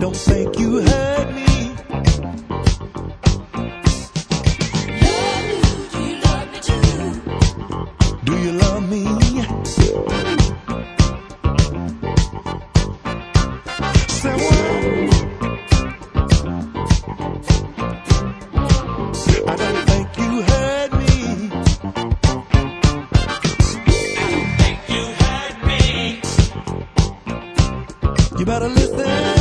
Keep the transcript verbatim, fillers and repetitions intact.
don't think you heard me. Love you, do you love me too? Do you love me? Say what? I don't think you heard me. I don't think you heard me. You better listen.